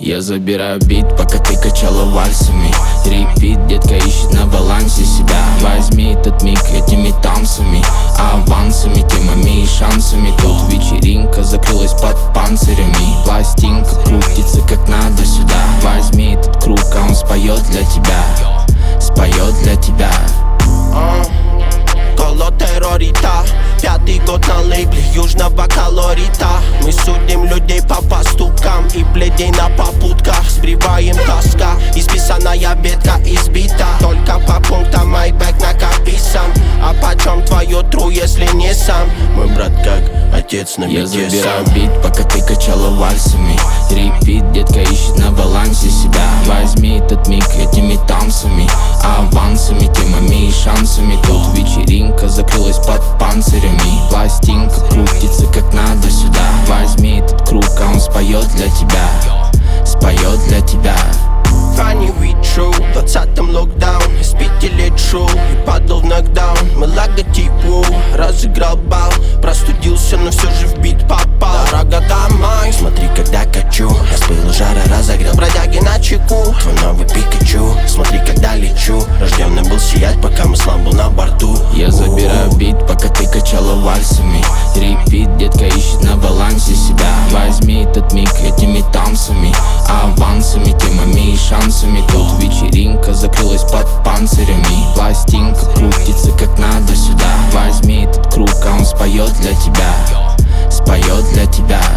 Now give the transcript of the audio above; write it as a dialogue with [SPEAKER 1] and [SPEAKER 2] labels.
[SPEAKER 1] Я забираю бит, пока ты качала вальсами. Репит, детка ищет на балансе себя. Возьми этот миг этими танцами, авансами, темами и шансами. Тут вечеринка закрылась под панцирями. Пластинка крутится как надо сюда. Возьми этот круг, а он споет для тебя. Споет для тебя.
[SPEAKER 2] Коло террорита, 5-й год на лейбле южного колорита. Мы судим людей по поступкам и бледей на попутках. Сбриваем тоска, исписанная ветка избита. Только по пунктам майбэк накописан. А почем твое тру, если не сам? Мой брат как отец на бите сам.
[SPEAKER 1] Я забираю бит, пока ты качала вальсами. Репит, детка ищет на балансе себя. Возьми этот миг этими танцами, авансами, темами и шансами. Тут вечеринка закрылась под панцирями. Пластинка крутится как надо сюда. Возьми этот круг, а он споет для тебя. Споет для тебя.
[SPEAKER 2] Funny we true, в 20-м локдаун. Из 5 лет шоу и падал в нокдаун. Мы логотип воу, разыграл бал. Простудился, но все же в бит попал. Дорога домой, смотри, когда качу. Я с пылу жара разогрел бродяги на чеку. Твой новый Пикачу, смотри, когда лечу. Рожденный был сиять, пока Муслан был на борту.
[SPEAKER 1] Я забираю бит, пока ты качала вальсами. Репит, детка ищет на балансе себя. Возьми этот миг этими танцами, авансами, темами и шансами. Тут вечеринка закрылась под панцирями. Пластинка крутится как надо сюда. Возьми этот круг, а он споет для тебя. Споет для тебя.